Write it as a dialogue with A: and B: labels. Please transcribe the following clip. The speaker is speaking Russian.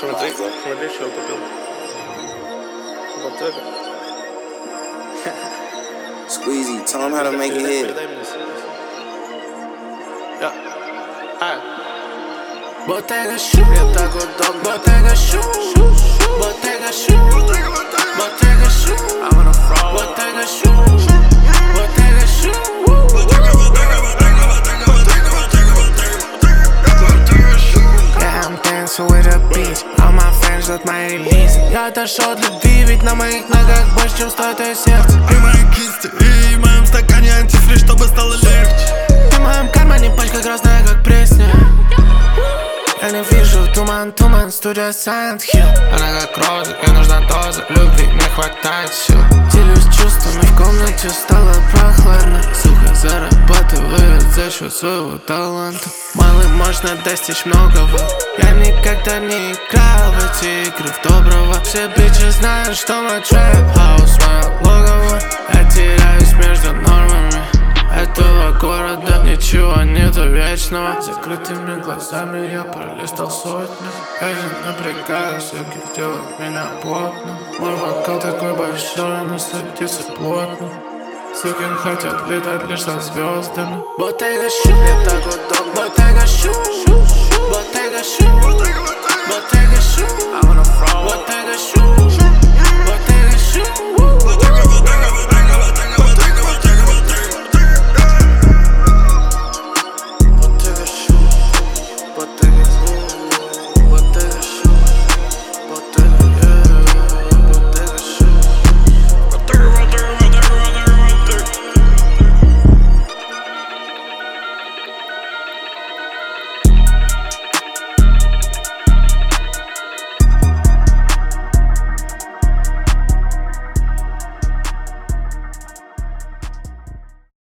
A: Смотри, что купил. Вот это.
B: Squeezy, tell him how to make it hit.
A: Передай мне.
C: Bottega shoe,
A: Мне так удобно.
C: Bottega shoe, Bottega shoe, Bottega shoe,
A: I'm on a fraud.
C: Bottega shoe, Bottega shoe. Yeah, I'm dancing with a bitch. All my friends ждут моей релизы. Я отошел от любви, ведь на моих ногах больше, чем стоит ее сердце.
D: И мои кисти, и в моем стакане антифриз, чтобы стало легче.
C: В моем кармане пачка грозная, как пресня. Я не вижу туман, студия Silent Hill. Она как роза, ей нужна доза любви, не хватает сил. Делюсь чувствами, в комнате стало прохладно. Сука, зарабатывает за счет своего таланта. Малый можно достичь многого. Я никогда не играл в эти игры в доброго. Все бичи знают, что мой трэп-хаус, мое логово. Я теряюсь между нормами этого города, ничего нету вечного. Закрытыми глазами я пролистал сотню. Я не напрягаюсь, всяких делает меня плотно. Мой вокал такой большой, но садится плотно. Суки хотят летать лишь со звездами. Bottega shoe,
A: Мне так удобно.
C: Bottega shoe, Bottega shoe, Bottega shoe.